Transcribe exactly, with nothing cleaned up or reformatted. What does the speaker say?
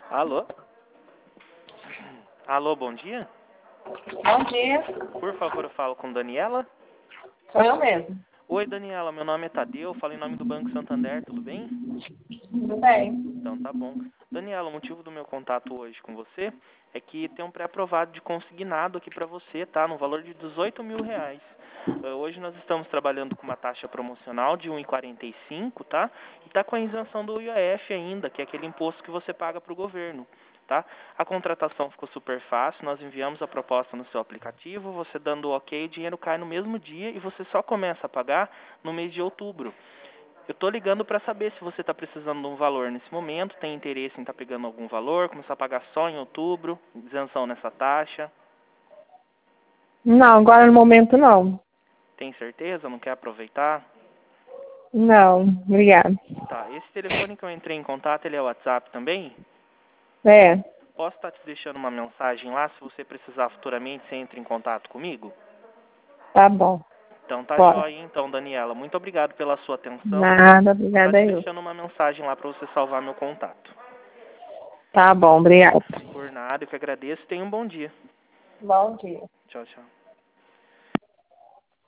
Alô? Alô, bom dia? Bom dia, Por favor, eu falo com Daniela? sou eu mesmo. Oi, Daniela, meu nome é Tadeu, eu falo em nome do Banco Santander, tudo bem? Tudo bem? Então tá bom. Daniela, o motivo do meu contato hoje com você é que tem um pré-aprovado de consignado aqui para você, tá? No valor de dezoito mil reais. Uh, Hoje nós estamos trabalhando com uma taxa promocional de um vírgula quarenta e cinco, tá? E tá com a isenção do I O F ainda, que é aquele imposto que você paga para o governo, tá? A contratação ficou super fácil, nós enviamos a proposta no seu aplicativo, você dando o ok, o dinheiro cai no mesmo dia e você só começa a pagar no mês de outubro. Eu tô ligando para saber se você está precisando de um valor nesse momento, tem interesse em estar pegando algum valor, começar a pagar só em outubro, isenção nessa taxa. Não, agora no momento não. Tem certeza? Não quer aproveitar? Não, obrigada. Tá, esse telefone que eu entrei em contato, ele é o WhatsApp também? É, Posso estar te deixando uma mensagem lá, se você precisar futuramente, você entra em contato comigo? tá bom. Então tá Pode. joia, então, Daniela. Muito obrigado pela sua atenção. Nada, Vou estar obrigada te eu. deixando uma mensagem lá para você salvar meu contato. Tá bom, obrigada. Por nada, eu que agradeço. Tenha um bom dia. Bom dia. Tchau, tchau.